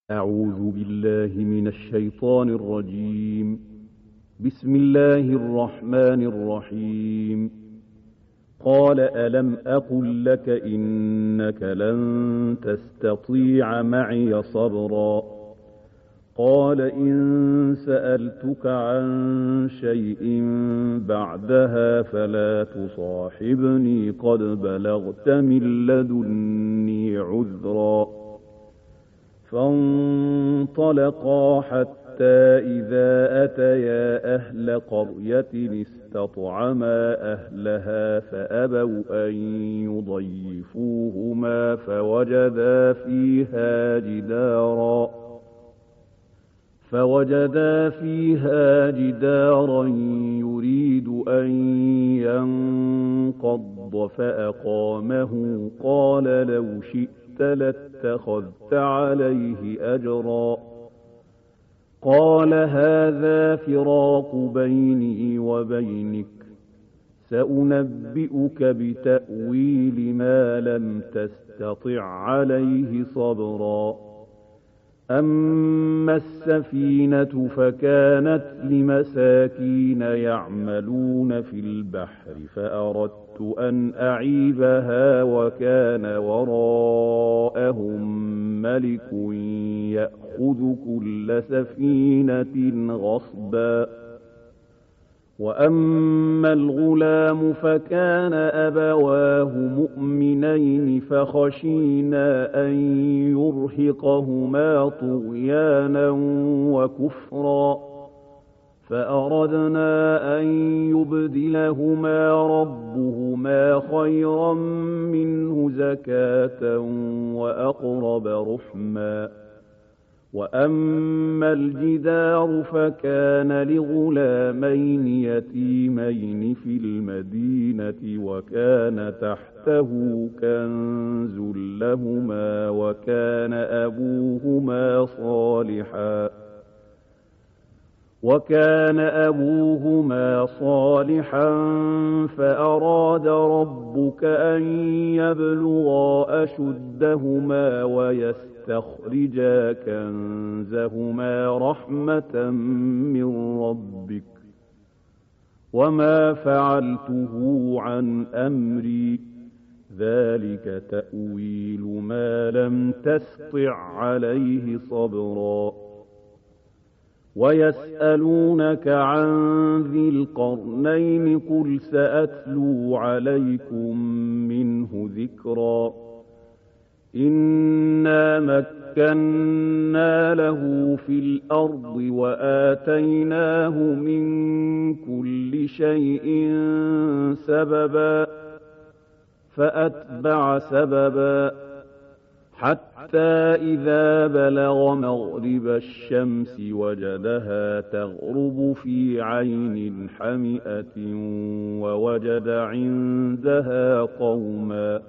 أعوذ بالله من الشيطان الرجيم. بسم الله الرحمن الرحيم. قال ألم أقل لك إنك لن تستطيع معي صبرا قال إن سألتك عن شيء بعدها فلا تصاحبني قد بلغت من لدني عذرا فانطلقا حتى إذا أتيا أهل قرية استطعما أهلها فأبوا أن يضيفوهما فوجدا فيها جدارا يريد أن ينقض فأقامه قال لو شئت لاتخذت عليه أجرا قال هذا فراق بيني وبينك سأنبئك بتأويل ما لم تستطع عليه صبرا أما السفينة فكانت لمساكين يعملون في البحر فأردت أن أعيبها وكان وراءهم ملك يأخذ كل سفينة غصبا وأما الغلام فكان أبواه مؤمنين فخشينا أن يرهقهما طغيانا وكفرا فأردنا أن يبدلهما ربهما خيرا منه زكاة وأقرب رحما وأما الجدار فكان لغلامين يتيمين في المدينة وكان تحته كنز لهما وكان أبوهما صالحا فأراد ربك أن يبلغا أشدهما ويستخرجا كنزهما رحمة من ربك وما فعلته عن أمري ذلك تأويل ما لم تسطع عليه صبرا ويسألونك عن ذي القرنين قل سأتلو عليكم منه ذكرا إنا مكنا له في الأرض وآتيناه من كل شيء سببا فأتبع سببا حتى إذا بلغ مغرب الشمس وجدها تغرب في عين حمئة ووجد عندها قوما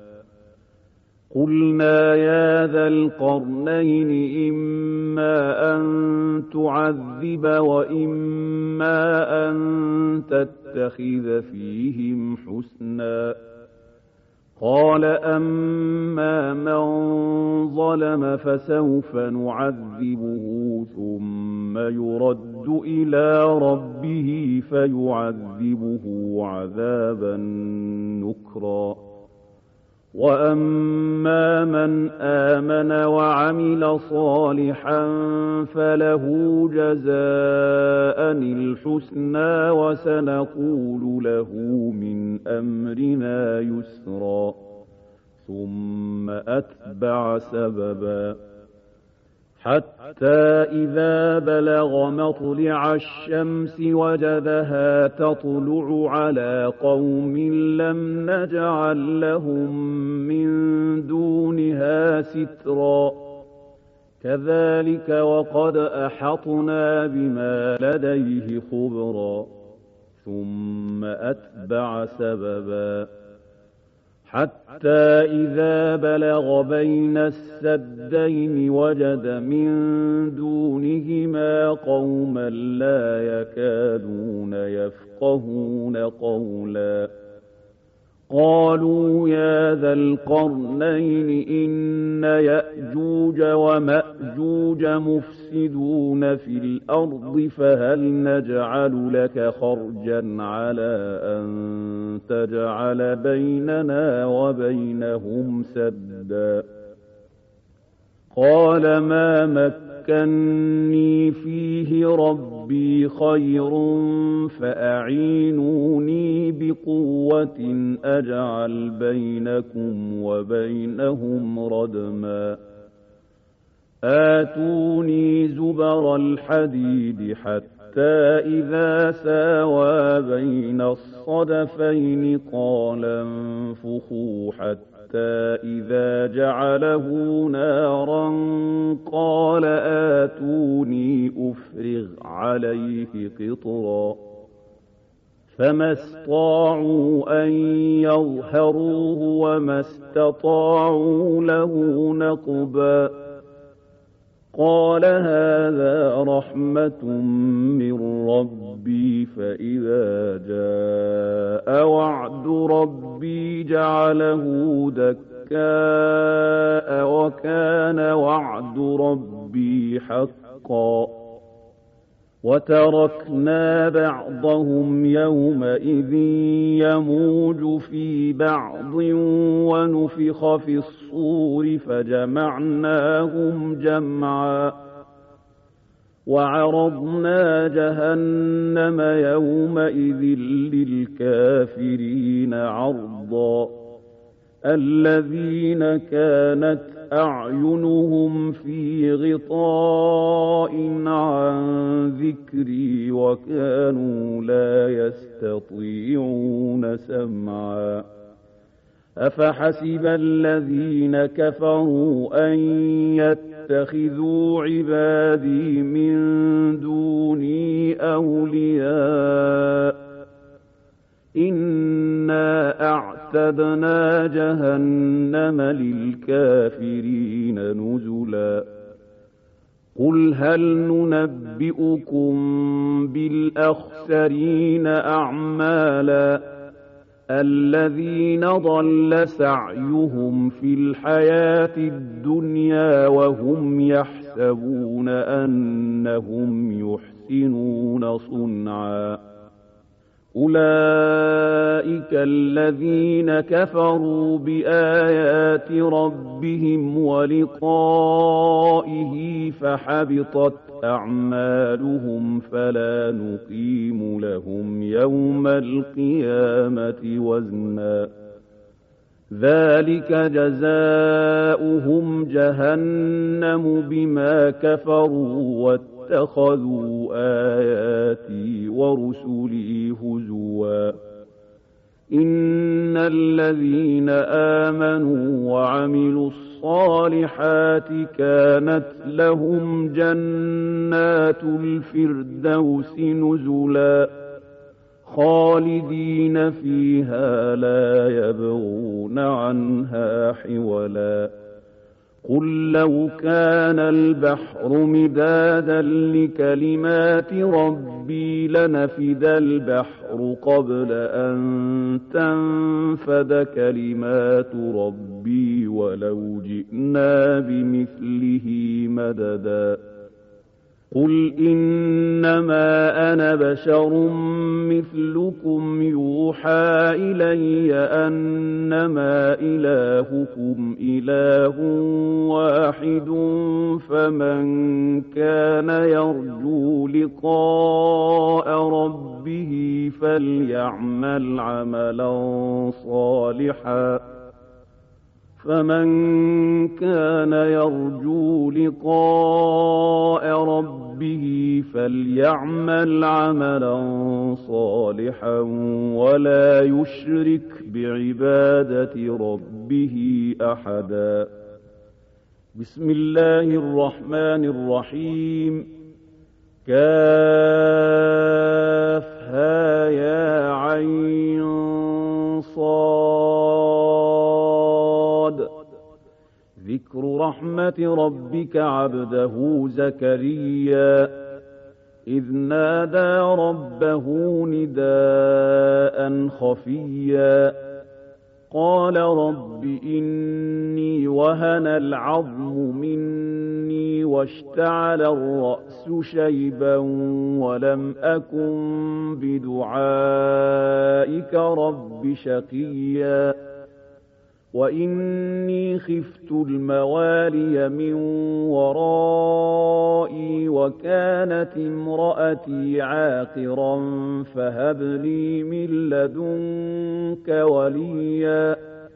قلنا يا ذا القرنين إما أن تعذب وإما أن تتخذ فيهم حسنا قال أما من ظلم فسوف نعذبه ثم يرد إلى ربه فيعذبه عذابا نكرا وأما من آمن وعمل صالحا فله جزاء الحسنى وسنقول له من أمرنا يسرا ثم أتبع سببا حتى إذا بلغ مطلع الشمس وجدها تطلع على قوم لم نجعل لهم من دونها سترا كذلك وقد أحطنا بما لديه خبرا ثم أتبع سببا حتى إذا بلغ بين السدين وجد من دونهما قوما لا يكادون يفقهون قولا قالوا يا ذا القرنين إن يأجوج ومأجوج مفسدون في الأرض فهل نجعل لك خرجا على أن تجعل بيننا وبينهم سدا قال ما مكني فيه ربي خير فأعينوني بقوة أجعل بينكم وبينهم ردما آتوني زبر الحديد حتى إذا ساوى بين الصدفين قال انفخوا حتى إذا جعله نارا قال آتوني أفرغ عليه قطرا فما استطاعوا أن يظهروه وما استطاعوا له نقبا قال هذا رحمة من ربي فإذا جاء وعد ربي جعله دكاء وكان وعد ربي حقا وتركنا بعضهم يومئذ يموج في بعض ونفخ في الصور فجمعناهم جمعا وعرضنا جهنم يومئذ للكافرين عرضا الذين كانت أعينهم في غطاء عن ذكري وكانوا لا يستطيعون سمعا أفحسب الذين كفروا أن يتخذوا عبادي من دوني أولياء إنا أعتدنا جهنم للكافرين نزلا قل هل ننبئكم بالأخسرين أعمالا الذين ضل سعيهم في الحياة الدنيا وهم يحسبون أنهم يحسنون صنعا أولئك الذين كفروا بآيات ربهم ولقائه فحبطت أعمالهم فلا نقيم لهم يوم القيامة وزنا ذلك جزاؤهم جهنم بما كفروا واتخذوا آياتي ورسلي هزوا إن الذين آمنوا وعملوا الصالحات كانت لهم جنات الفردوس نزلا خالدين فيها لا يبغون عنها حولا قل لو كان البحر مدادا لكلمات ربي لنفد البحر قبل أن تنفد كلمات ربي ولو جئنا بمثله مددا قل إنما أنا بشر مثلكم يوحى إلي أنما إلهكم إله واحد فمن كان يرجو لقاء ربه فليعمل عملا صالحا فمن كان يرجو لقاء ربه فليعمل عملا صالحا ولا يشرك بعبادة ربه أحدا بسم الله الرحمن الرحيم كافها يا عين صاد ذكر رحمة ربك عبده زكريا إذ نادى ربه نداء خفيا قال رب إني وهن العظم مني واشتعل الرأس شيبا ولم أكن بدعائك رب شقيا وإني خفت الموالي من ورائي وكانت امرأتي عاقرا فهب لي من لدنك وليا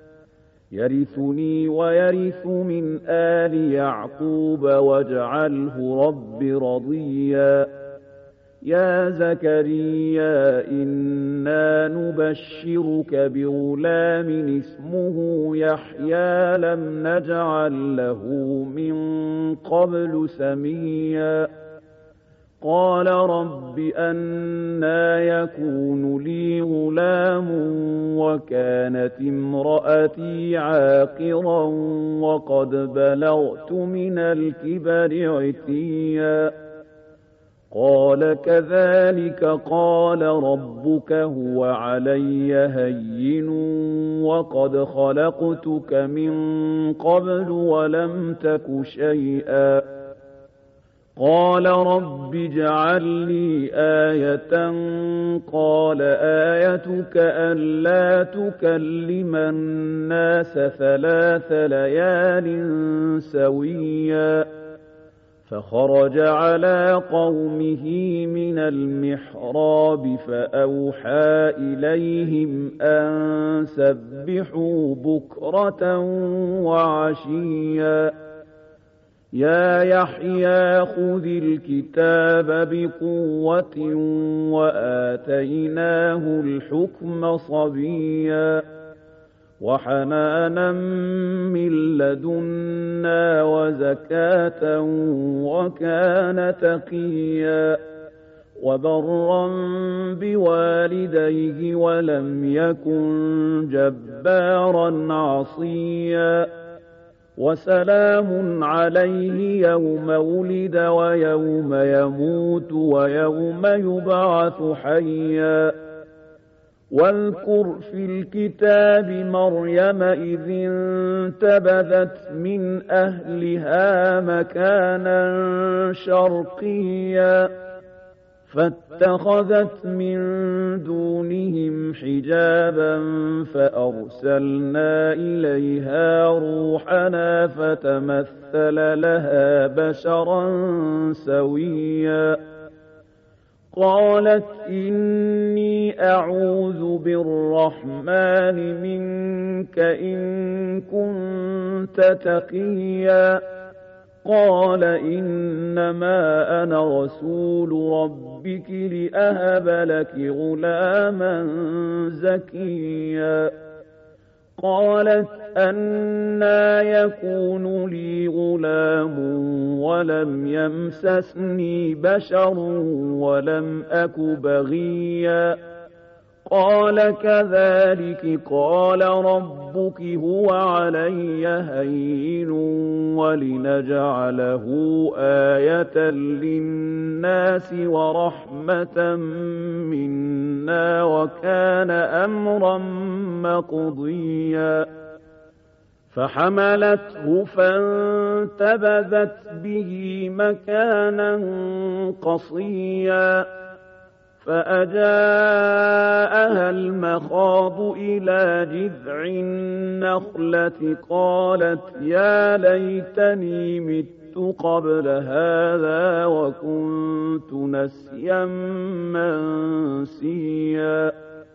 يرثني ويرث من آل يعقوب واجعله رب رضيا يا زكريا إنا نبشرك بغلام اسمه يحيى لم نجعل له من قبل سميا قال رب أنى يكون لي غلام وكانت امرأتي عاقرا وقد بلغت من الكبر عتيا قال كذلك قال ربك هو علي هين وقد خلقتك من قبل ولم تك شيئا قال رب اجعل لي آية قال آيتك ألا تكلم الناس 3 ليال سويا فخرج على قومه من المحراب فأوحى إليهم أن سبحوا بكرة وعشيا يا يحيى خذ الكتاب بقوة وآتيناه الحكم صبيا وحنانا من لدنا وزكاة وكان تقيا وبرا بوالديه ولم يكن جبارا عصيا وسلام عليه يوم ولد ويوم يموت ويوم يبعث حيا واذكر في الكتاب مريم إذ انتبذت من أهلها مكانا شرقيا فاتخذت من دونهم حجابا فأرسلنا إليها روحنا فتمثل لها بشرا سويا قالت إني أعوذ بالرحمن منك إن كنت تقيا قال إنما أنا رسول ربك لأهب لك غلاما زكيا قالت أنى يكون لي غلام ولم يمسسني بشر ولم أك بغيا قال كذلك قال ربك هو علي هين ولنجعله آية للناس ورحمة منا وكان أمرا مقضيا فحملته فانتبذت به مكانا قصيا فأجاءها المخاض إلى جذع النخلة قالت يا ليتني مت قبل هذا وكنت نسيا منسيا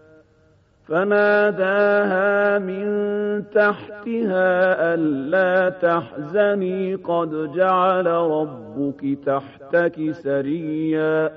فناداها من تحتها ألا تحزني قد جعل ربك تحتك سريا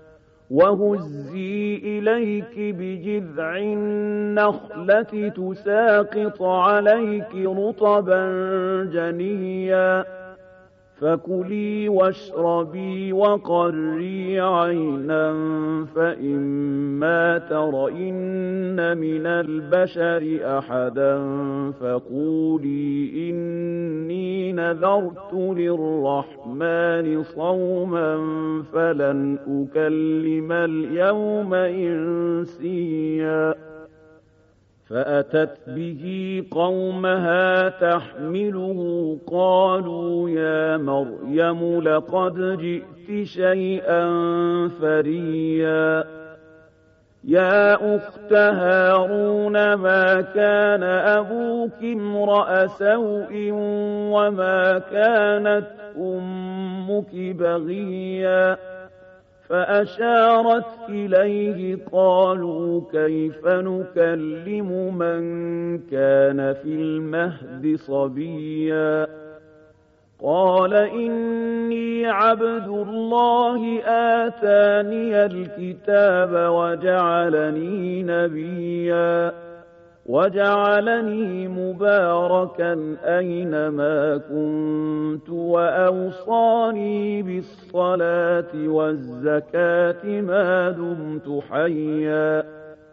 وهزي إليك بجذع النخلة تساقط عليك رطبا جنيا فكلي واشربي وقري عينا فإما ترين من البشر أحدا فقولي إني نذرت للرحمن صوما فلن أكلم اليوم إنسيا فأتت به قومها تحمله قالوا يا مريم لقد جئت شيئا فريا يا أخت هارون ما كان أبوك امرأ سوء وما كانت أمك بغيا فأشارت إليه قالوا كيف نكلم من كان في المهد صبيا قال إني عبد الله آتاني الكتاب وجعلني نبيا وجعلني مباركا أينما كنت وأوصاني بالصلاة والزكاة ما دمت حيا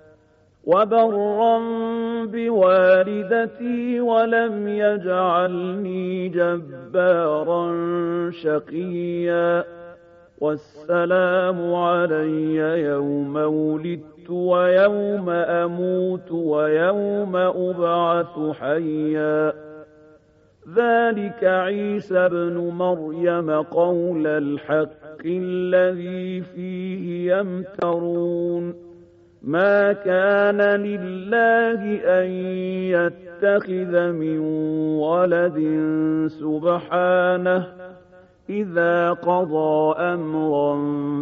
وبرا بوالدتي ولم يجعلني جبارا شقيا والسلام علي يوم ولدت ويوم أموت ويوم أبعث حيا ذلك عيسى ابن مريم قول الحق الذي فيه يمترون ما كان لله أن يتخذ من ولد سبحانه إذا قضى أمرا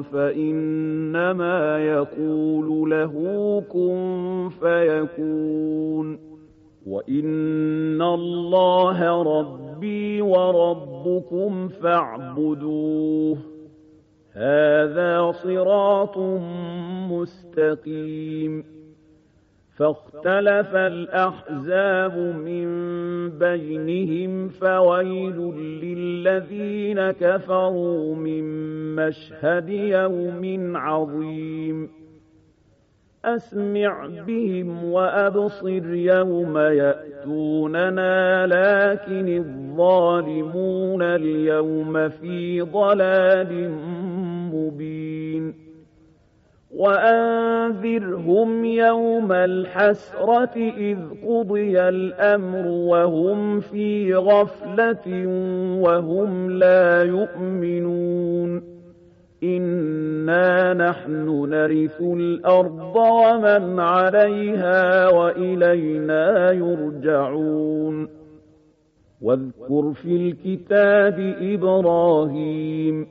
فإنما يقول له كن فيكون وإن الله ربي وربكم فاعبدوه هذا صراط مستقيم فاختلف الأحزاب من بينهم فويل للذين كفروا من مشهد يوم عظيم أسمع بهم وأبصر يوم يأتوننا لكن الظالمون اليوم في ضلال مبين وأنذرهم يوم الحسرة إذ قضي الأمر وهم في غفلة وهم لا يؤمنون إنا نحن نرث الأرض ومن عليها وإلينا يرجعون واذكر في الكتاب إبراهيم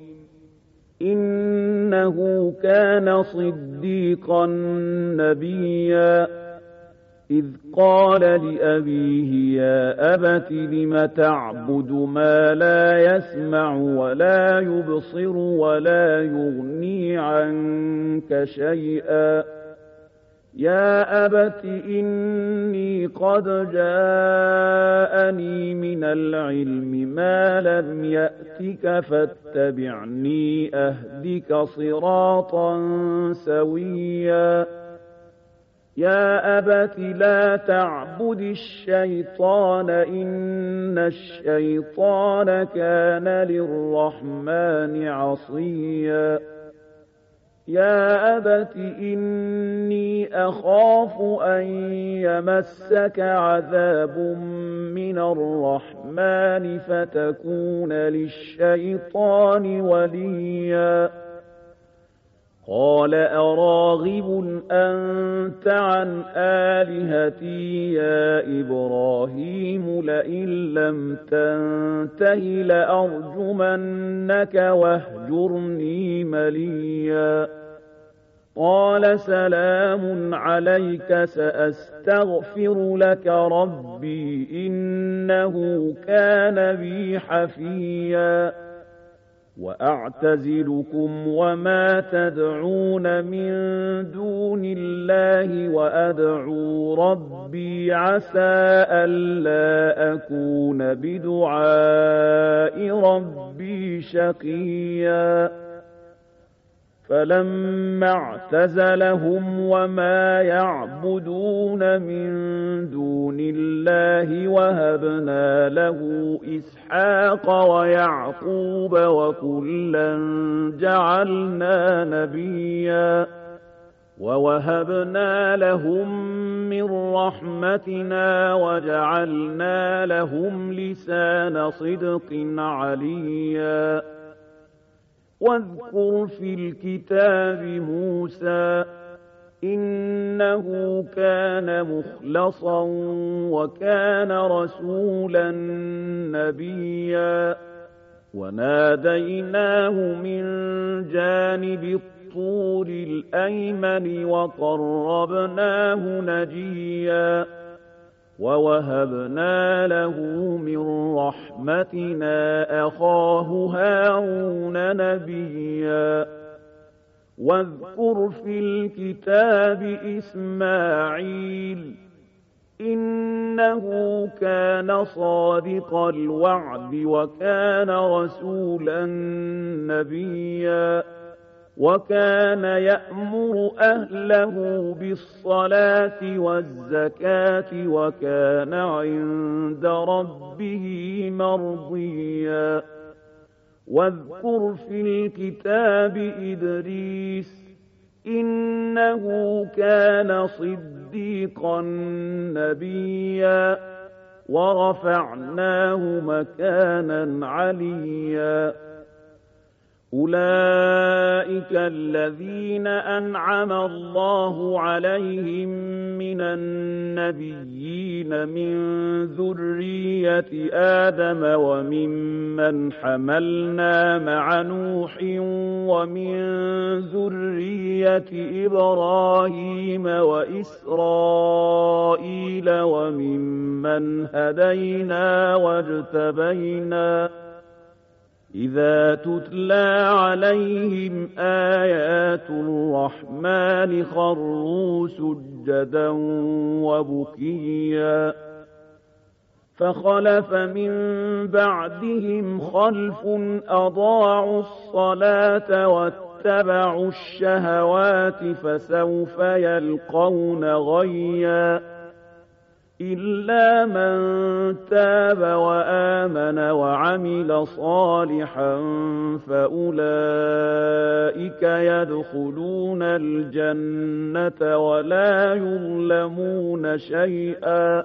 إنه كان صديقا نبيا إذ قال لأبيه يا أبت لم تعبد ما لا يسمع ولا يبصر ولا يغني عنك شيئا يا أبت إني قد جاءني من العلم ما لم يأتك فاتبعني أهدك صراطا سويا يا أبت لا تعبد الشيطان إن الشيطان كان للرحمن عصيا يا أبت إني أخاف أن يمسك عذاب من الرحمن فتكون للشيطان وليا قال أراغب أنت عن آلهتي يا إبراهيم لئن لم تنته لأرجمنك واهجرني مليا قال سلام عليك سأستغفر لك ربي إنه كان بي حفيا وأعتزلكم وما تدعون من دون الله وأدعو ربي عسى ألا أكون بدعاء ربي شقيا فلما اعتزلهم وما يعبدون من دون الله وهبنا له إسحاق ويعقوب وكلا جعلنا نبيا ووهبنا لهم من رحمتنا وجعلنا لهم لسان صدق عليا واذكر في الكتاب موسى إنه كان مخلصا وكان رسولا نبيا وناديناه من جانب الطور الأيمن وقربناه نجيا ووهبنا له من رحمتنا أخاه هارون نبيا واذكر في الكتاب إسماعيل إنه كان صادق الوعد وكان رسولا نبيا وكان يأمر أهله بالصلاة والزكاة وكان عند ربه مرضيا واذكر في الكتاب إدريس إنه كان صديقا نبيا ورفعناه مكانا عليا أولئك الذين أنعم الله عليهم من النبيين من ذرية آدم وممن حملنا مع نوح ومن ذرية إبراهيم وإسرائيل وممن هدينا واجتبينا إذا تتلى عليهم آيات الرحمن خروا سجدا وبكيا فخلف من بعدهم خلف أضاعوا الصلاة واتبعوا الشهوات فسوف يلقون غيا إلا من تاب وآمن وعمل صالحا فأولئك يدخلون الجنة ولا يظلمون شيئا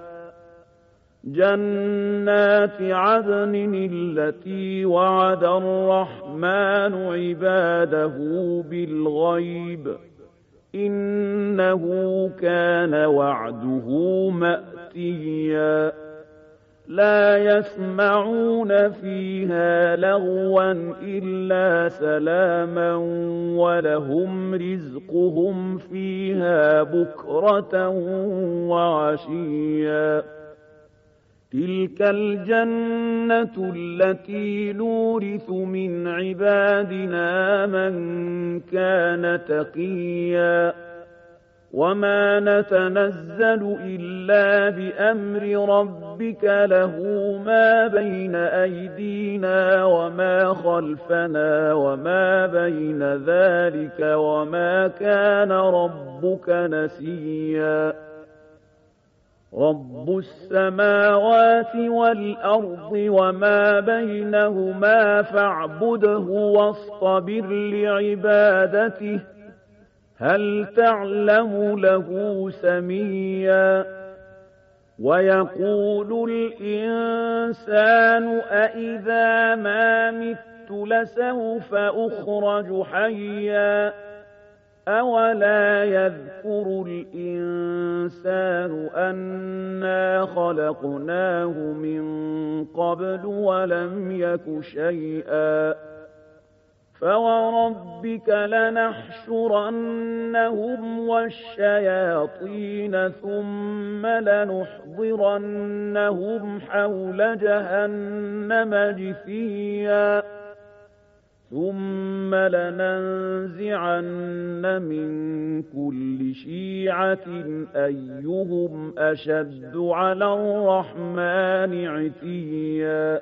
جنات عدن التي وعد الرحمن عباده بالغيب إنه كان وعده مأتيا لا يسمعون فيها لغوا إلا سلاما ولهم رزقهم فيها بكرة وعشيا تلك الجنة التي نورث من عبادنا من كان تقيا وما نتنزل إلا بأمر ربك له ما بين أيدينا وما خلفنا وما بين ذلك وما كان ربك نسيا رب السماوات والأرض وما بينهما فاعبده واصطبر لعبادته هل تعلم له سميا ويقول الإنسان أإذا ما مت لسوف أخرج حيا أولا يذكر الإنسان أنا خلقناه من قبل ولم يك شيئا فوربك لنحشرنهم والشياطين ثم لنحضرنهم حول جهنم جثيا ثم لننزعن من كل شيعة أيهم أشد على الرحمن عتيا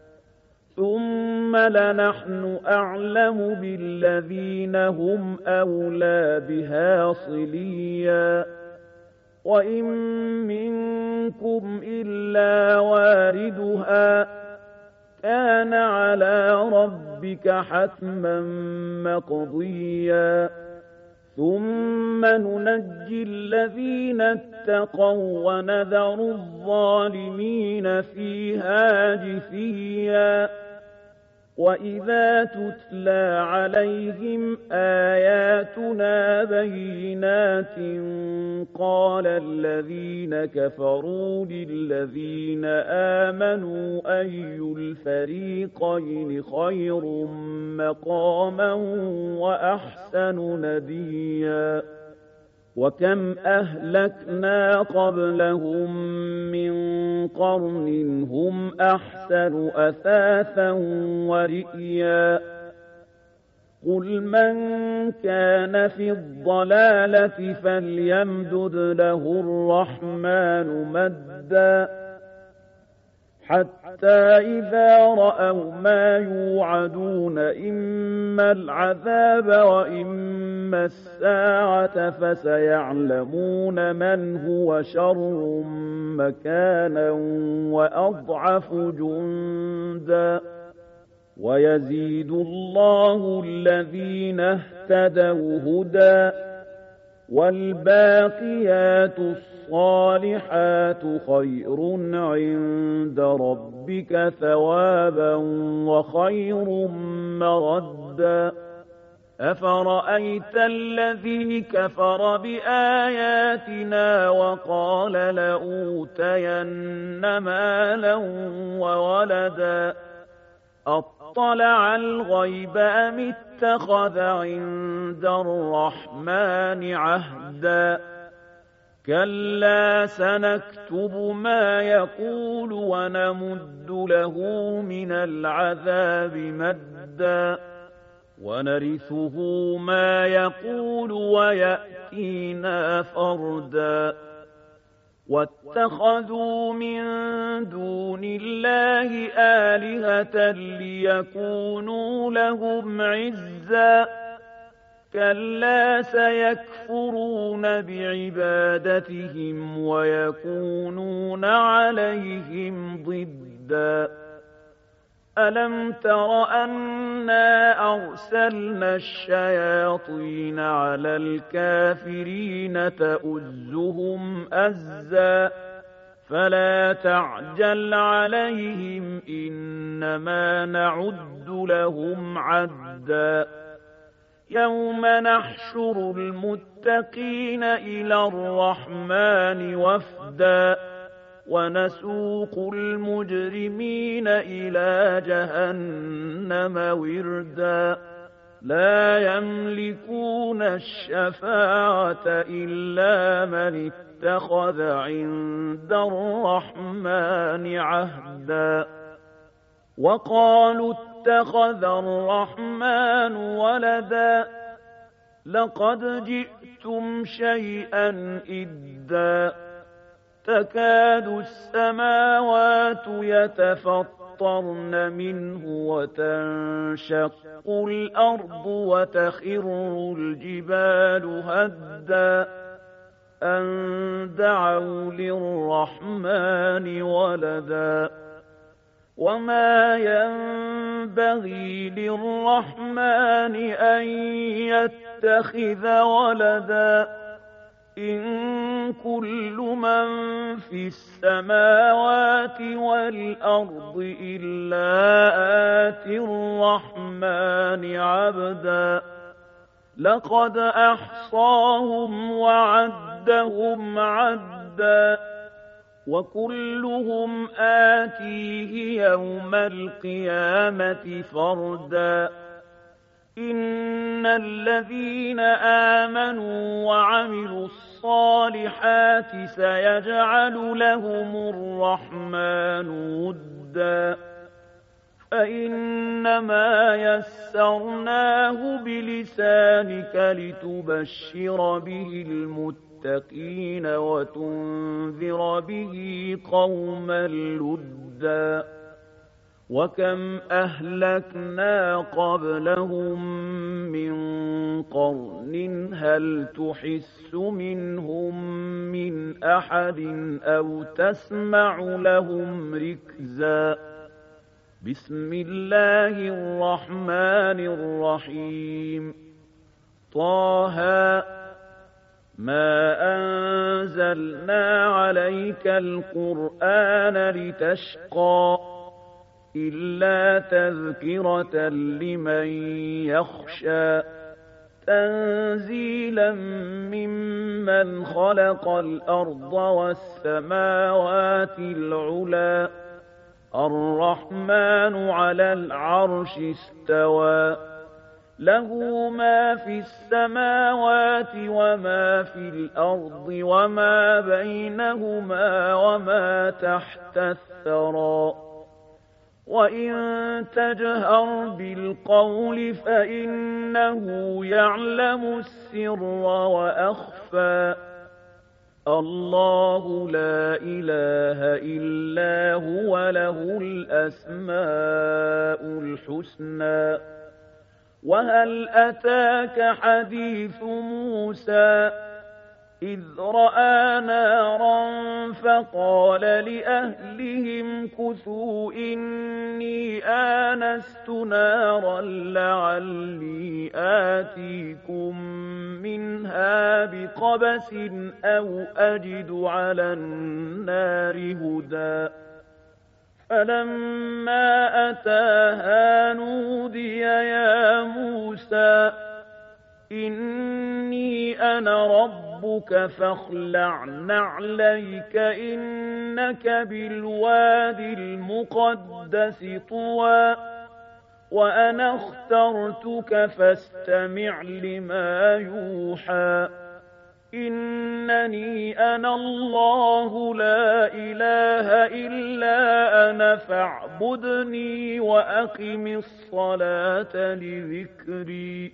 ثم لنحن أعلم بالذين هم أولى بها صليا وإن منكم إلا واردها كان على ربك حتما مقضيا ثم ننجي الذين اتقوا ونذر الظالمين فيها جثيا وإذا تتلى عليهم آياتنا بينات قال الذين كفروا للذين آمنوا أي الفريقين خير مقاما وأحسن نديا وكم أهلكنا قبلهم من قرن هم أحسن أثاثا ورئيا قل من كان في الضلالة فليمدد له الرحمن مدا حتى إذا رأوا ما يوعدون إما العذاب وإما الساعة فسيعلمون من هو شر مكانا وأضعف جندا ويزيد الله الذين اهتدوا هدى والباقيات الصالحات خير عند ربك ثوابا وخير مردا أفرأيت الذي كفر بآياتنا وقال لأوتين مالا وولدا أطلع الغيب أم اتخذ عند الرحمن عهدا كلا سنكتب ما يقول ونمد له من العذاب مدا ونرثه ما يقول ويأتينا فردا واتخذوا من دون الله آلهة ليكونوا لهم عزا كلا سيكفرون بعبادتهم ويكونون عليهم ضدا ألم تر أنا أرسلنا الشياطين على الكافرين تؤزهم أزا فلا تعجل عليهم إنما نعد لهم عدا يوم نحشر المتقين إلى الرحمن وفدا ونسوق المجرمين إلى جهنم وردا لا يملكون الشفاعة إلا من اتخذ عند الرحمن عهدا وقالوا اتخذ الرحمن ولدا لقد جئتم شيئا إدا تكاد السماوات يتفطرن منه وتنشق الأرض وتخر الجبال هدا أن دعوا للرحمن ولدا وما ينبغي للرحمن أن يتخذ ولدا إن كل من في السماوات والأرض إلا آتي الرحمن عبدا لقد أحصاهم وعدهم عدا وكلهم آتيه يوم القيامة فردا إن الذين آمنوا وعملوا الصالحات سيجعل لهم الرحمن ودا فإنما يسرناه بلسانك لتبشر به المتقين وتنذر به قوما لدا وكم أهلكنا قبلهم من قرن هل تحس منهم من أحد أو تسمع لهم ركزا بسم الله الرحمن الرحيم طه ما أنزلنا عليك القرآن لتشقى إلا تذكرة لمن يخشى تنزيلا ممن خلق الأرض والسماوات العلى الرحمن على العرش استوى له ما في السماوات وما في الأرض وما بينهما وما تحت الثرى وإن تجهر بالقول فإنه يعلم السر وأخفى الله لا إله إلا هو له الأسماء الحسنى وهل أتاك حديث موسى إذ رأى نارا فقال لأهلهم كثوا إني آنست نارا لعلي آتيكم منها بقبس أو أجد على النار هدى فلما أتاها نودي يا موسى إني أنا ربك فاخلع نعليك إنك بالوادي المقدس طوى وأنا اخترتك فاستمع لما يوحى إنني أنا الله لا إله إلا أنا فاعبدني وأقم الصلاة لذكري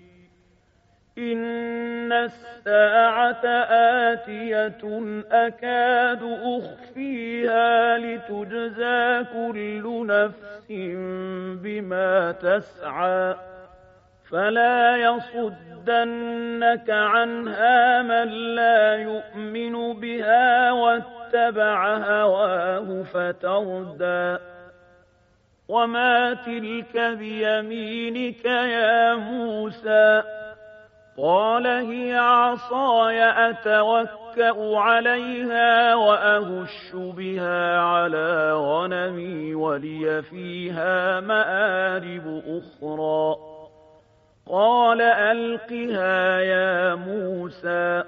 إن الساعة آتية أكاد أخفيها لتجزى كل نفس بما تسعى فلا يصدنك عنها من لا يؤمن بها واتبع هواه فتردى وما تلك بيمينك يا موسى قال هي عصاي أتوكأ عليها وأهش بها على غنمي ولي فيها مآرب أخرى قال ألقها يا موسى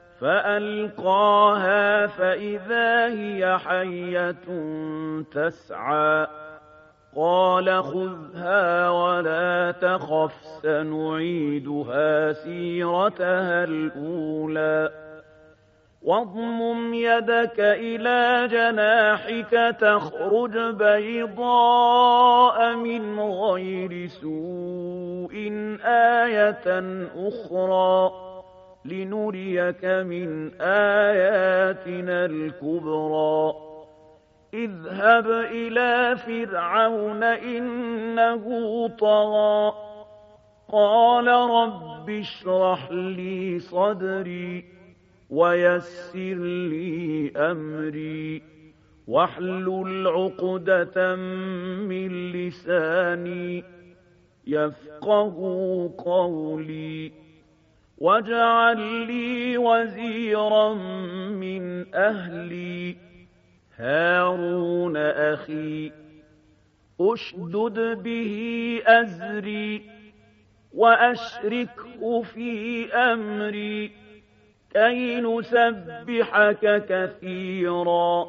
فألقاها فإذا هي حية تسعى قال خذها ولا تخف سنعيدها سيرتها الأولى واضمم يدك إلى جناحك تخرج بيضاء من غير سوء آية أخرى لنريك من آياتنا الكبرى اذهب إلى فرعون إنه طغى قال رب اشرح لي صدري ويسر لي أمري واحلل عقدة من لساني يفقه قولي واجعل لي وزيرا من أهلي هارون أخي أشدد به أزري وأشركه في أمري كي نسبحك كثيرا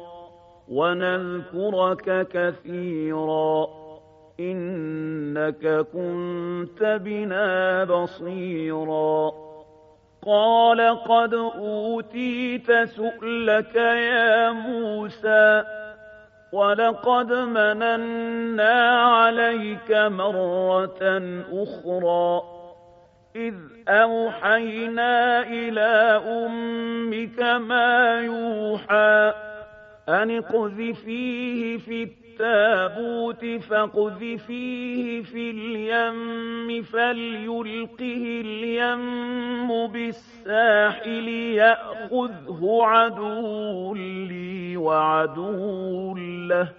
ونذكرك كثيرا إنك كنت بنا بصيرا قال قد أوتيت سؤلك يا موسى ولقد مننا عليك مرة أخرى إذ أوحينا إلى أمك ما يوحى أن اقذفيه في التابوت فاقذفيه في اليم فليلقه اليم بالساحل يأخذه عدو لي وعدو له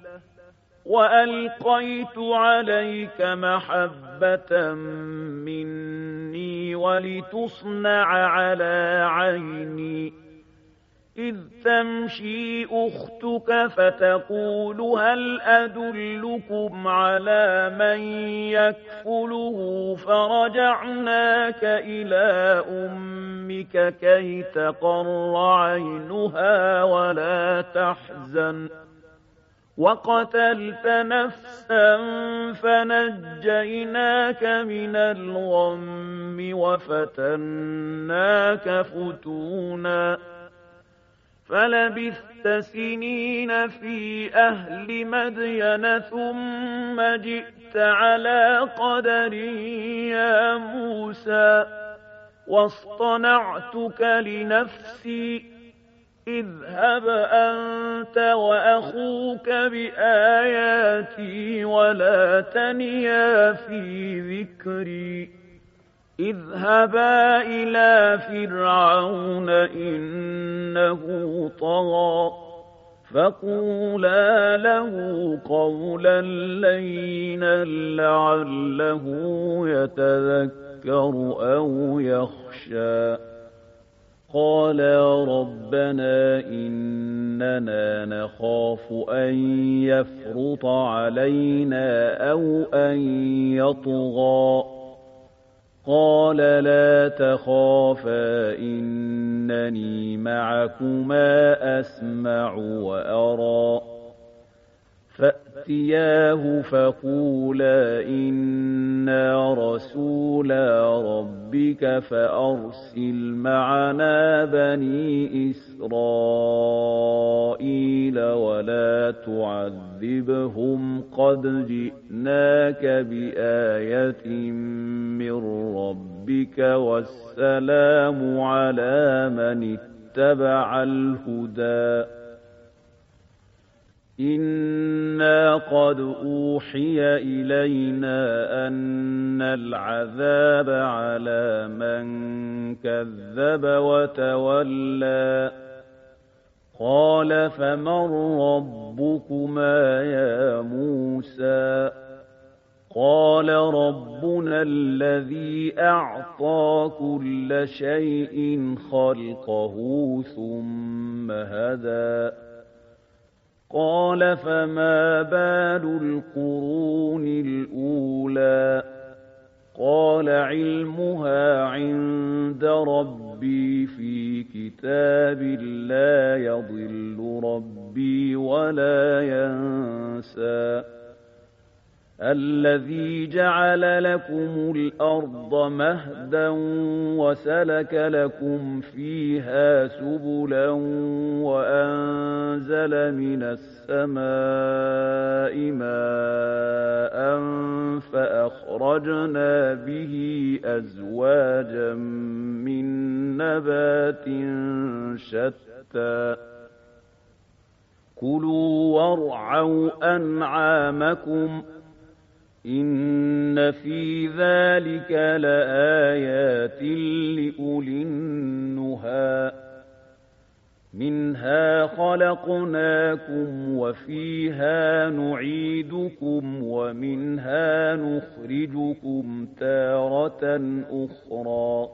وألقيت عليك محبة مني ولتصنع على عيني إذ تمشي أختك فتقول هل أدلكم على من يكفله فرجعناك إلى أمك كي تقر عينها ولا تحزن وقتلت نفسا فنجيناك من الغم وفتناك فتونا فلبثت سنين في أهل مدين ثم جئت على قدر يا موسى واصطنعتك لنفسي اذهب أنت وأخوك بآياتي ولا تنيا في ذكري اذهبا إلى فرعون إنه طغى فقولا له قولا لينا لعله يتذكر أو يخشى قالا ربنا إننا نخاف أن يفرط علينا أو أن يطغى قال لا تخافا إنني معكما أسمع وأرى فأتياه فقولا إنا رسولا ربك فأرسل معنا بني إسرائيل ولا تعذبهم قد جئناك بآية من ربك والسلام على من اتبع الهدى إنا قد أوحي إلينا أن العذاب على من كذب وتولى قال فمن ربكما يا موسى قال ربنا الذي أعطى كل شيء خلقه ثم هدى قال فما بال القرون الأولى قال علمها عند ربي في كتاب لا يضل ربي ولا ينسى الذي جعل لكم الأرض مهدا وسلك لكم فيها سبلا وأنزل من السماء ماء فأخرجنا به أزواجا من نبات شتى كلوا وارعوا أنعامكم إن في ذلك لآيات لأولي النهى منها خلقناكم وفيها نعيدكم ومنها نخرجكم تارة أخرى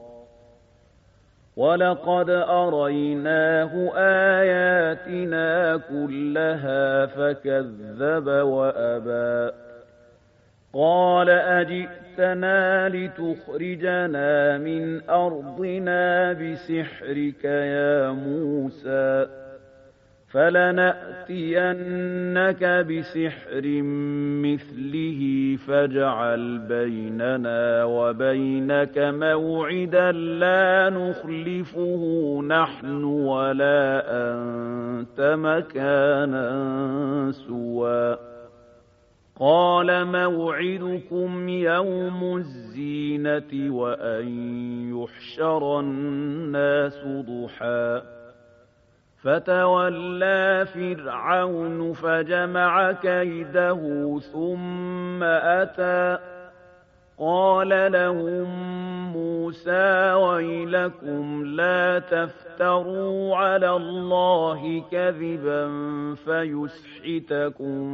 ولقد أريناه آياتنا كلها فكذب وأبى قال أجئتنا لتخرجنا من أرضنا بسحرك يا موسى فلنأتينك بسحر مثله فاجعل بيننا وبينك موعدا لا نخلفه نحن ولا أنت مكانا سوى قال موعدكم يوم الزينة وأن يحشر الناس ضحى فتولى فرعون فجمع كيده ثم أتى قال لهم موسى ويلكم لا تفتروا على الله كذبا فيسحتكم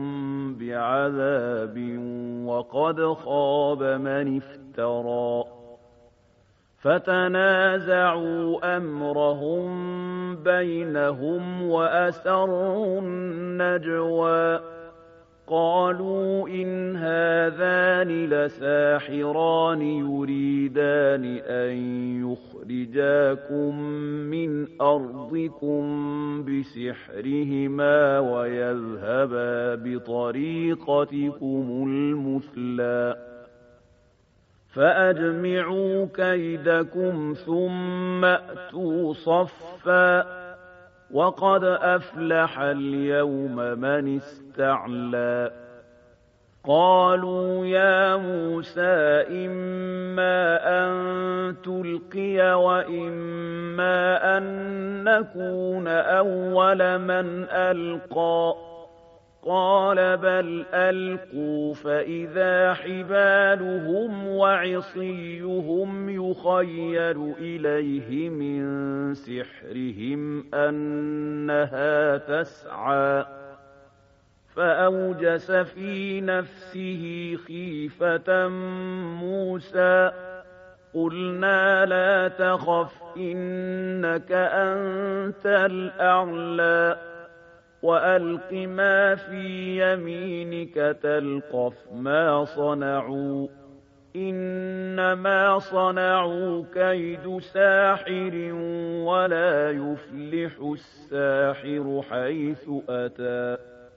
بعذاب وقد خاب من افترى فتنازعوا أمرهم بينهم وأسروا النجوى قالوا إن هذان لساحران يريدان أن يخرجاكم من أرضكم بسحرهما ويذهبا بطريقتكم المثلى فأجمعوا كيدكم ثم أتوا صفا وقد أفلح اليوم من استعلى قالوا يا موسى إما أن تلقي وإما أن نكون أول من ألقى قال بل ألقوا فإذا حبالهم وعصيهم يخيل إليه من سحرهم أنها تسعى فأوجس في نفسه خيفة موسى قلنا لا تخف إنك أنت الأعلى وألق ما في يمينك تلقف ما صنعوا إنما صنعوا كيد ساحر ولا يفلح الساحر حيث أتى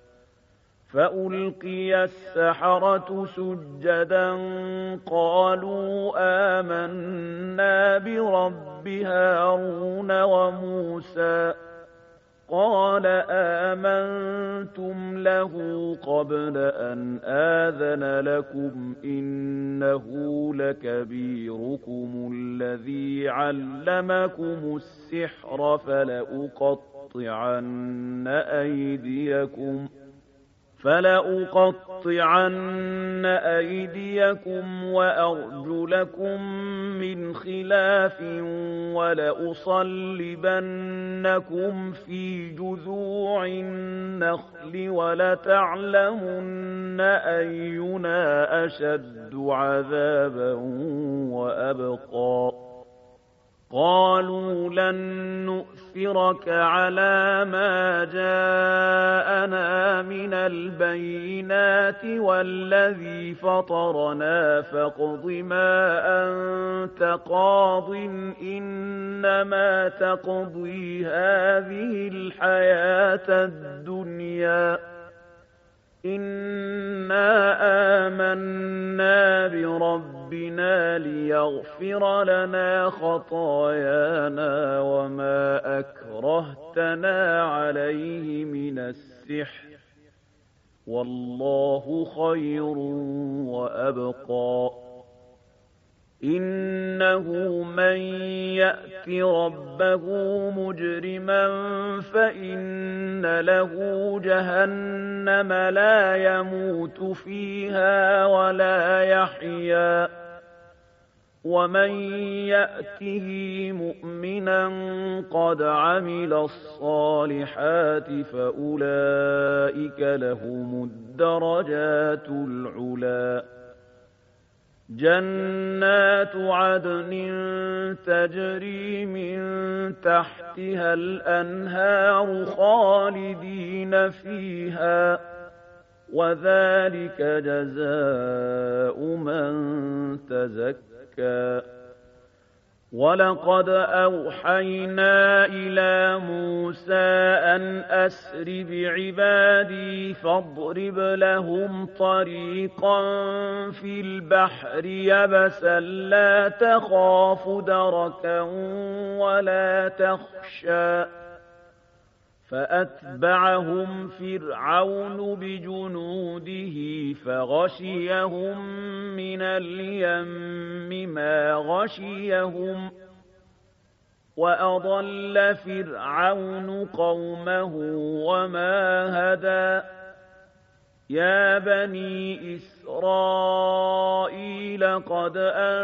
فألقي السحرة سجدا قالوا آمنا برب هارون وموسى قال آمنتم له قبل أن آذن لكم إنه لكبيركم الذي علمكم السحر فلأقطعن أيديكم وأرجلكم من خلاف ولأصلبنكم في جذوع النخل ولتعلمن أينا أشد عذابا وأبقى قالوا لن نؤثرك على ما جاءنا من البينات والذي فطرنا فاقض ما أنت قاض إنما تقضي هذه الحياة الدنيا إنا آمنا بربنا ليغفر لنا خطايانا وما أكرهتنا عليه من السحر والله خير وأبقى إنه من يأت ربه مجرما فإن له جهنم لا يموت فيها ولا يحيا ومن يأته مؤمنا قد عمل الصالحات فأولئك لهم الدرجات العلى جنات عدن تجري من تحتها الأنهار خالدين فيها وذلك جزاء من تزكى ولقد أوحينا إلى موسى أن أسر بعبادي فاضرب لهم طريقا في البحر يبسا لا تخاف دركا ولا تخشى فأتبعهم فرعون بجنوده فغشيهم من اليم ما غشيهم وأضل فرعون قومه وما هدى يا بني إسرائيل قد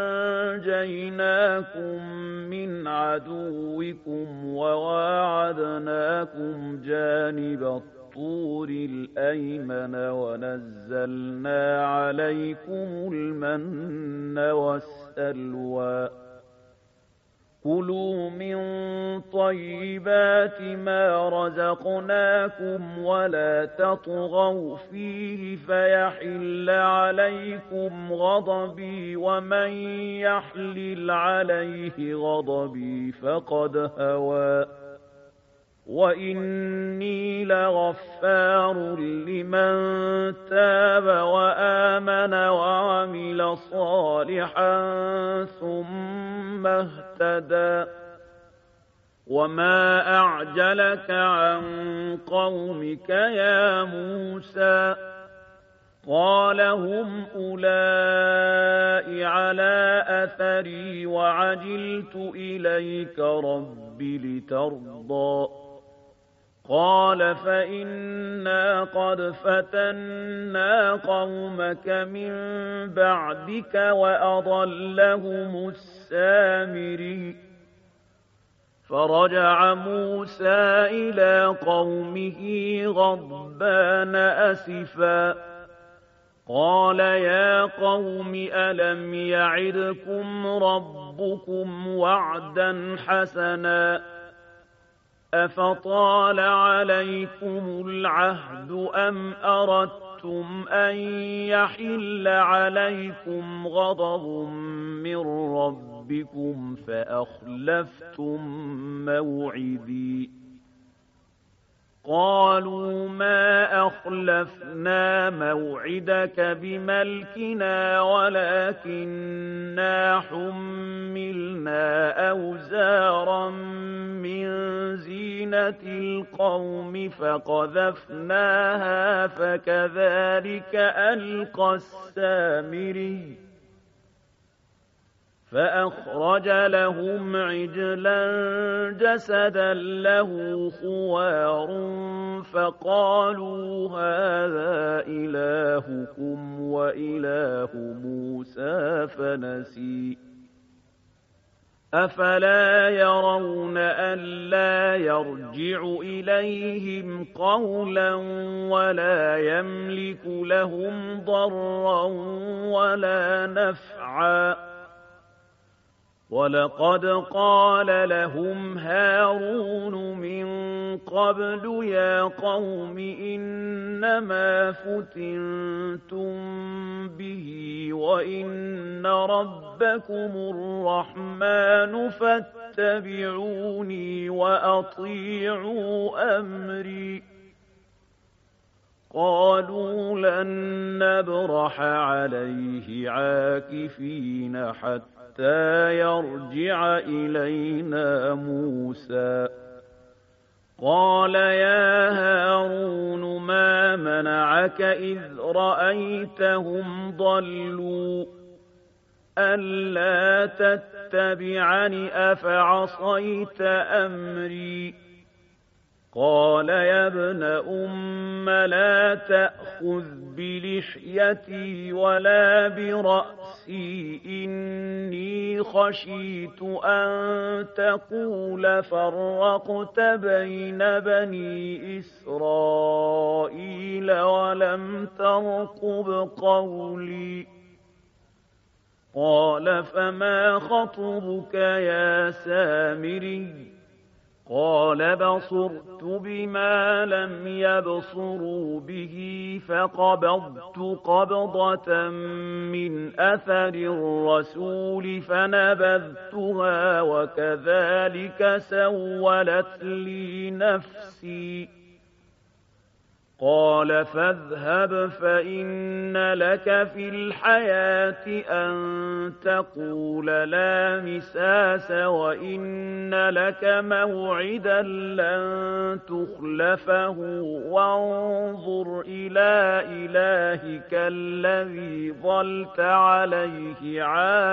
أنجيناكم من عدوكم وواعدناكم جانب الطور الأيمن ونزلنا عليكم المن والسلوى كُلُوا مِن طَيِّبَاتِ مَا رَزَقْنَاكُمْ وَلَا تَطْغَوْا فِيهِ فَيَحِلَّ عَلَيْكُمْ غَضَبِي وَمَن يَحْلِلْ عَلَيْهِ غَضَبِي فَقَدْ هَوَىٰ وَإِنِّي لَغَفَّارٌ لِّمَن تَابَ وَآمَنَ وَعَمِلَ صَالِحًا ثُمَّ اهْتَدَىٰ وَمَا أَعْجَلَكَ عَن قَوْمِكَ يَا مُوسَىٰ قَالَ هُمْ أُولَاءِ عَلَىٰ أَثَرِي وَعَجِلْتُ إِلَيْكَ رَبِّ لِتَرْضَىٰ قَالَ فَإِنَّا قَدْ فَتَنَّا قَوْمَكَ مِن بَعْدِكَ وَأَضَلَّهُمُ السَّامِرِيُّ فَرَجَعَ مُوسَىٰ إِلَىٰ قَوْمِهِ غَضْبَانَ أَسِفًا قَالَ يَا قَوْمِ أَلَمْ يَعِدْكُمْ رَبُّكُمْ وَعْدًا حَسَنًا أَفَطَالَ عَلَيْكُمُ الْعَهْدُ أَمْ أَرَدتُّمْ أَن يَحِلَّ عَلَيْكُمْ غَضَبٌ مِّن رَّبِّكُمْ فَأَخْلَفْتُم مَّوْعِدِي قَالُوا مَا أَخْلَفْنَا مَوْعِدَكَ بِمَلْكِنَا وَلَٰكِنَّا حُمِّلْنَا أَوْزَارًا مِّن زِينَةِ الْقَوْمِ فَقَذَفْنَاهَا فَكَذَٰلِكَ أَلْقَى السَّامِرِيُّ فَأَخْرَجَ لَهُمْ عِجْلًا جَسَدًا لَّهُ خُوَارٌ فَقَالُوا هَٰذَا إِلَٰهُكُمْ وَإِلَٰهُ مُوسَىٰ فَنَسِيَ أَفَلَا يَرَوْنَ أَلَّا يَرْجِعُ إِلَيْهِمْ قَوْلًا وَلَا يَمْلِكُ لَهُمْ ضَرًّا وَلَا نَفْعًا وَلَقَدْ قَالَ لَهُمْ هَارُونُ مِن قَبْلُ يَا قَوْمِ إِنَّمَا فُتِنتُم بِهِ وَإِنَّ رَبَّكُمُ الرَّحْمَٰنُ فَاتَّبِعُونِي وَأَطِيعُوا أَمْرِي قَالُوا لَن نَّبْرَحَ عَلَيْهِ عَاكِفِينَ حَتَّىٰ يَرْجِعَ إِلَيْنَا مُوسَىٰ قَالَ يَا هَارُونُ مَا مَنَعَكَ إِذْ رَأَيْتَهُمْ ضَلُّوا أَلَّا تَتَّبِعَنِ أَفَعَصَيْتَ أَمْرِي قَالَ يَا ابْنَ أُمَّ لَا تَأْخُذْ بِلِحْيَتِي وَلَا بِرَأْسِي إِنِّي خَشِيتُ أَن تَقُولَ فَرَّقْتَ بَيْنَ بَنِي إِسْرَائِيلَ وَلَمْ تَرْقُبْ قَوْلِي قَالَ فَمَا خَطْبُكَ يَا سَامِرِيُّ قَالَ بَصُرْتُ بِمَا لَمْ يَبْصُرُوا بِهِ فَقَبَضْتُ قَبْضَةً مِّنْ أَثَرِ الرَّسُولِ فَنَبَذْتُهَا وَكَذَٰلِكَ سَوَّلَتْ لِي نَفْسِي قَالَ فَاذْهَبْ فَإِنَّ لَكَ فِي الْحَيَاةِ أَن تَقُولَ لَا مِسَاسَ وَإِنَّ لَكَ مَوْعِدًا لَّن تُخْلَفَهُ وَانظُرْ إِلَىٰ إِلَٰهِكَ الَّذِي ظَلْتَ عَلَيْهِ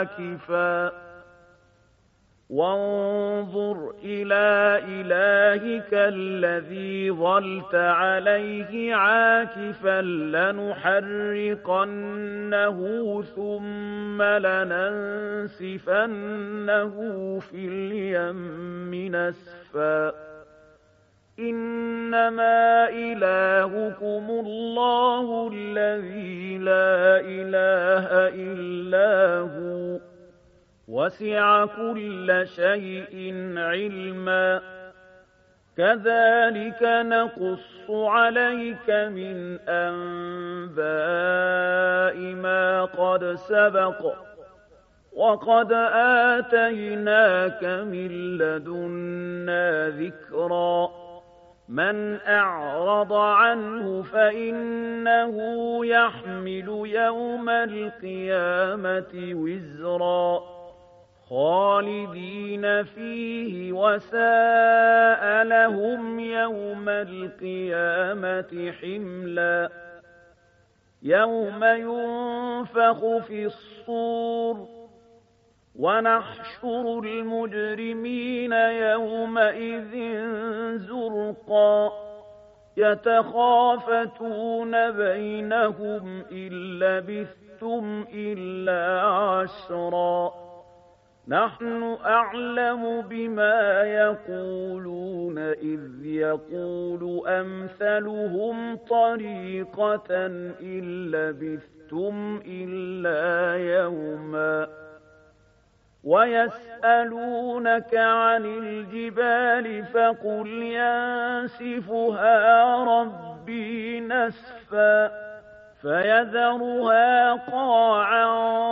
عَاكِفًا لَّنُحَرِّقَنَّهُ ثُمَّ لَنَنسِفَنَّهُ فِي الْيَمِّ نَسْفًا إِنَّمَا إِلَٰهُكُمُ اللَّهُ الَّذِي لَا إِلَٰهَ إِلَّا هُوَ وسع كل شيء علما كذلك نقص عليك من أنباء ما قد سبق وقد آتيناك من لدنا ذكرا من أعرض عنه فإنه يحمل يوم القيامة وزرا خالدين فيه وساء لهم يوم القيامة حملا يوم ينفخ في الصور ونحشر المجرمين يومئذ زرقا يتخافتون بينهم إن لبثتم إلا عشرا نحن أعلم بما يقولون إذ يقول أمثلهم طريقة إن لبثتم إلا يوما ويسألونك عن الجبال فقل ينسفها ربي نسفا فيذرها قاعا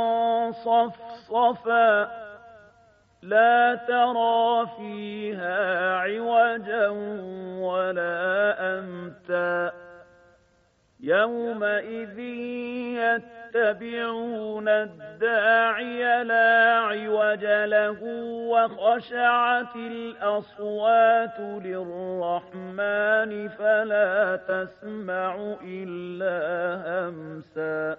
صفصفا لا ترى فيها عوجا ولا أمتا يومئذ يتبعون الداعي لا عوج له وخشعت الأصوات للرحمن فلا تسمع إلا همسا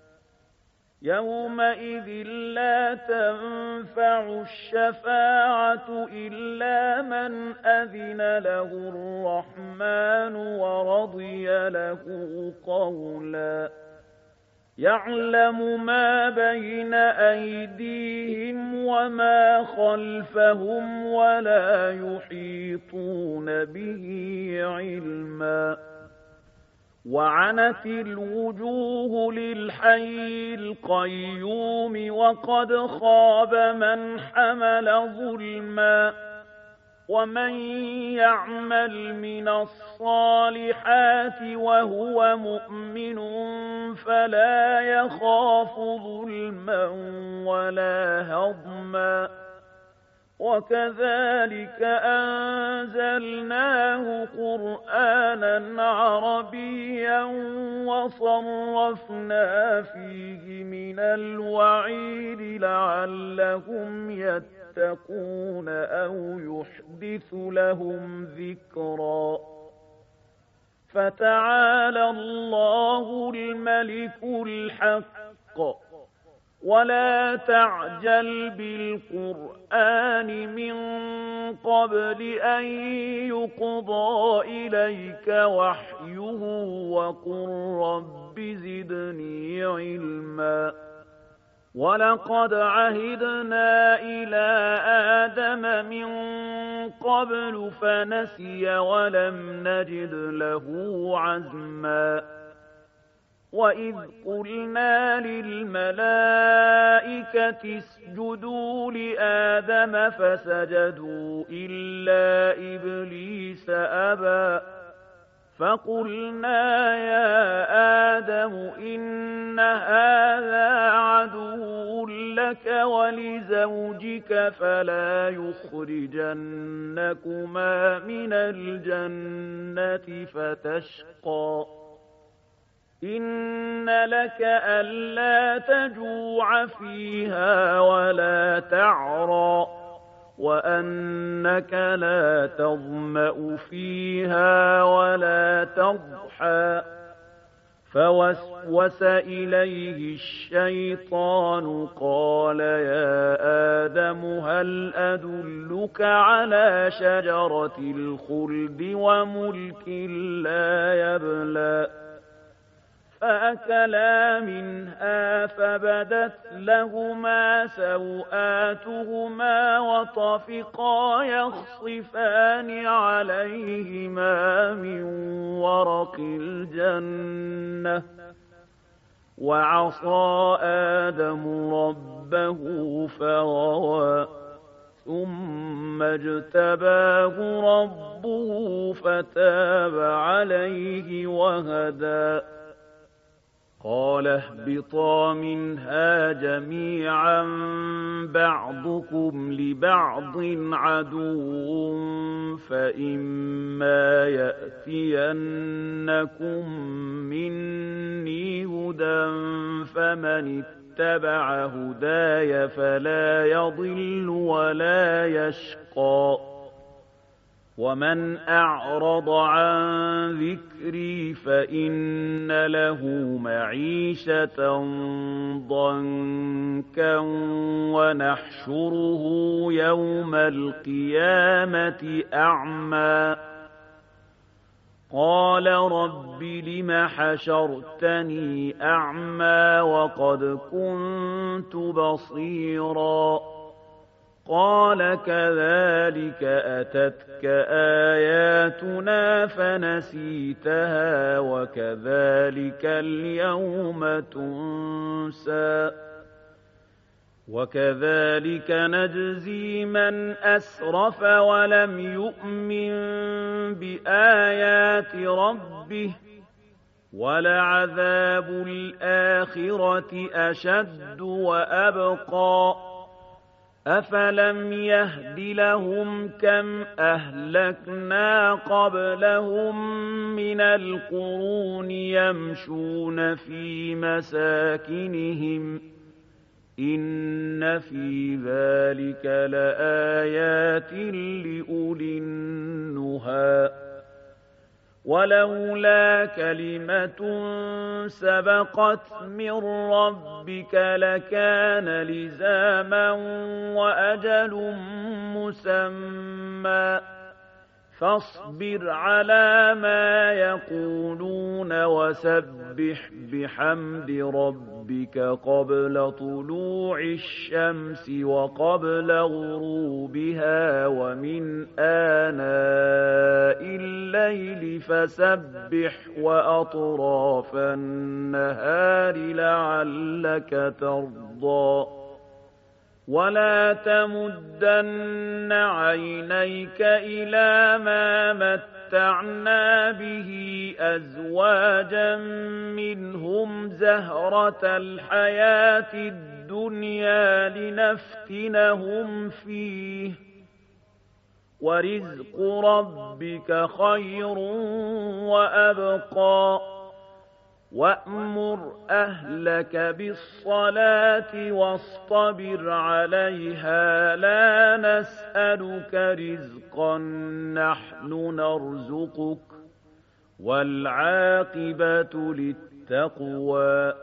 يومئذ لا تنفع الشفاعة إلا من أذن له الرحمن ورضي له قولا يعلم ما بين أيديهم وما خلفهم ولا يحيطون به علما وعنت الوجوه للحي القيوم وقد خاب من حمل ظلما ومن يعمل من الصالحات وهو مؤمن فلا يخاف ظلما ولا هضما وكذلك أنزلناه قرآنا عربيا وصرفنا فيه من الوعيد لعلهم يتقون أو يحدث لهم ذكرا فتعالى الله الملك الحق ولا تعجل بالقرآن من قبل أن يقضى إليك وحيه وقل رب زدني علما ولقد عهدنا إلى آدم من قبل فنسي ولم نجد له عزما وإذ قلنا للملائكة اسجدوا لآدم فسجدوا إلا إبليس أبى فقلنا يا آدم إن هذا عدو لك ولزوجك فلا يخرجنكما من الجنة فتشقى إن لك ألا تجوع فيها ولا تعرى وأنك لا تظمأ فيها ولا تضحى فوسوس إليه الشيطان قال يا آدم هل أدلك على شجرة الخلد وملك لا يبلى فأكلا منها فبدت لهما سوآتهما وطفقا يخصفان عليهما من ورق الجنة وعصى آدم ربه فغوى ثم اجتباه ربه فتاب عليه وهدى قال اهبطا منها جميعا بعضكم لبعض عدو فإما يأتينكم مني هدى فمن اتبع هداي فلا يضل ولا يشقى ومن أعرض عن ذكري فإن له معيشة ضنكا ونحشره يوم القيامة أعمى قال رب لم حشرتني أعمى وقد كنت بصيرا قال كذلك أتتك آياتنا فنسيتها وكذلك اليوم تنسى وكذلك نجزي من أسرف ولم يؤمن بآيات ربه ولعذاب الآخرة أشد وأبقى أفلم يهد لهم كم أهلكنا قبلهم من القرون يمشون في مساكنهم إن في ذلك لآيات لأولي النهى ولولا كلمة سبقت من ربك لكان لزاما وأجل مسمى فاصبر على ما يقولون وسبح بحمد ربك قبل طلوع الشمس وقبل غروبها ومن آناء الليل فسبح وأطراف النهار لعلك ترضى ولا تمدن عينيك إلى ما متعنا به أزواجا منهم زهرة الحياة الدنيا لنفتنهم فيه ورزق ربك خير وأبقى وأمر أهلك بالصلاة واصطبر عليها لا نسألك رزقا نحن نرزقك والعاقبة للتقوى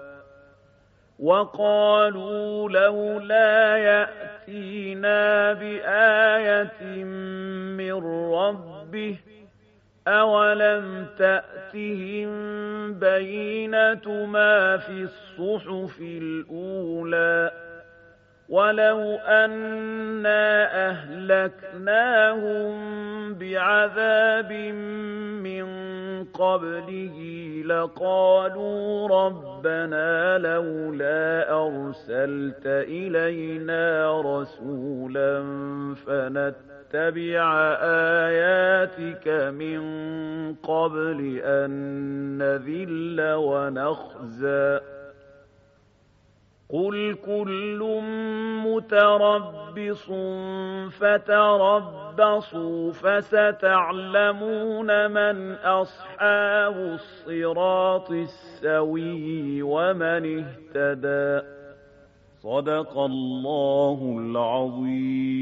وقالوا لولا يأتينا بآية من ربه أولم تأتهم بينة ما في الصحف الأولى ولو أنا أهلكناهم بعذاب من قبله لقالوا ربنا لولا أرسلت إلينا رسولا فنتبع آياتك من قبل أن نذل ونخزى قل كل متربص فتربصوا فستعلمون من أصحاب الصراط السوي ومن اهتدى صدق الله العظيم.